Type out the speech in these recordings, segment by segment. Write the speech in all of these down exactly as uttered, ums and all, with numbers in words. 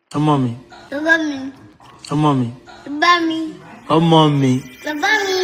Ọmọ mi. Bàbá mi. Ọmọ mi. Bàbá mi. Ọmọ mi. Bàbá mi.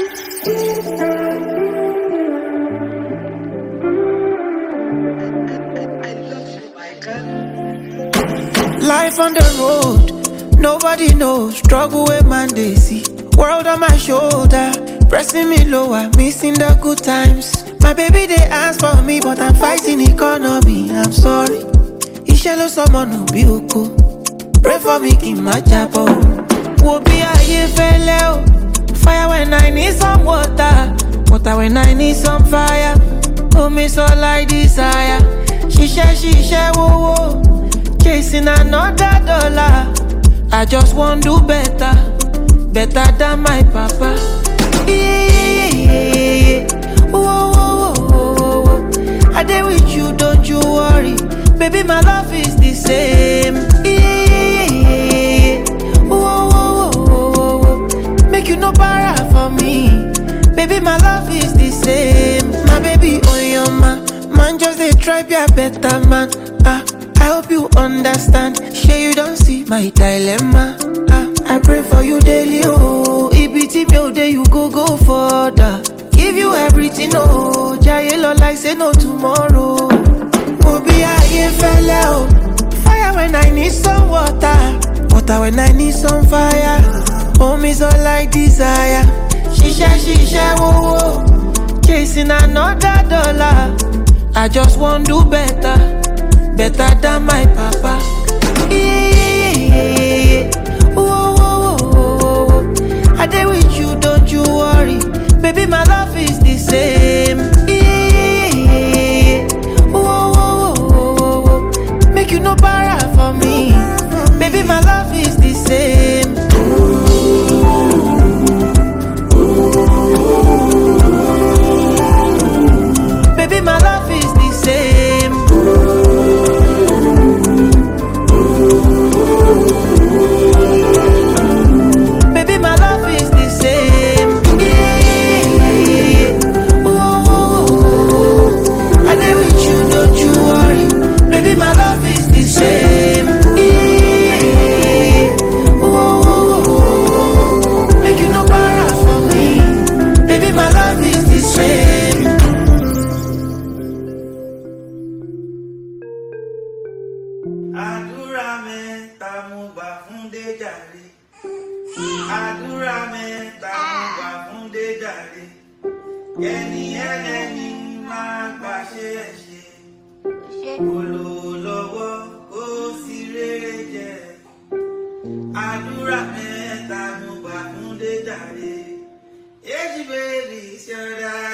Life on the road, nobody knows. Struggle with man they see. World on my shoulder, pressing me lower, missing the good times. My baby they ask for me, but I'm fighting economy. I'm sorry. Ishelo someone no be oko. Pray for me in my chapel. Will be a year fellow. Fire when I need some water. Water when I need some fire. Oh me so like desire. Shisha shisha whoa whoa. Chasing another dollar. I just want do better. Better than my papa. Yeah, yeah, yeah, yeah. Whoa, whoa, whoa, whoa, whoa. I dey with you, don't you worry. Baby, my love is the same. Yeah, yeah, yeah, yeah. Whoa, whoa, whoa, whoa, whoa. Make you no para for me. Baby, my love is the same. My baby, oh your man. Man just dey try be a better man. Ah, I hope you understand. Sure you don't see my dilemma. Ah, I pray for you daily, oh. If it's your day, you go go further. Give you everything, oh. Jayelo like say no tomorrow. Mobi aye fella, oh. Fire when I need some water. Water when I need some fire. Home is all like desire. Shisha, shisha, whoa, whoa. Chasing another dollar. I just want do better. Better than my papa. Yeah, yeah, yeah, yeah. Whoa, whoa, whoa, whoa, whoa. I dey with you, don't you worry. Baby, my love is the same. Yeah, yeah, yeah. Whoa, whoa, whoa, whoa, whoa. Make you no para for me. Baby, my love is the same. Baby, my love is the same. Baby, my love is the same. Yeah, yeah, yeah. Whoa, whoa, whoa, whoa. I dey with you, don't you worry. Baby, my love is the same. Yeah, yeah, yeah. Whoa, whoa, whoa, whoa. Make you no para for me. Baby, my love is the same. Àdúrà mẹ́ta mo gbà fún Déjàre. Àdúrà mẹ́ta mo gbà fún Déjàre. Ẹni ẹlẹ́ni máa gbàṣẹ ẹ̀ṣẹ̀. Olówó lọ́wọ́ kó sí rere jẹ. Àdúrà mẹ́ta mo gbà fún Déjàre. Èjì bèbí ṣọ́dá.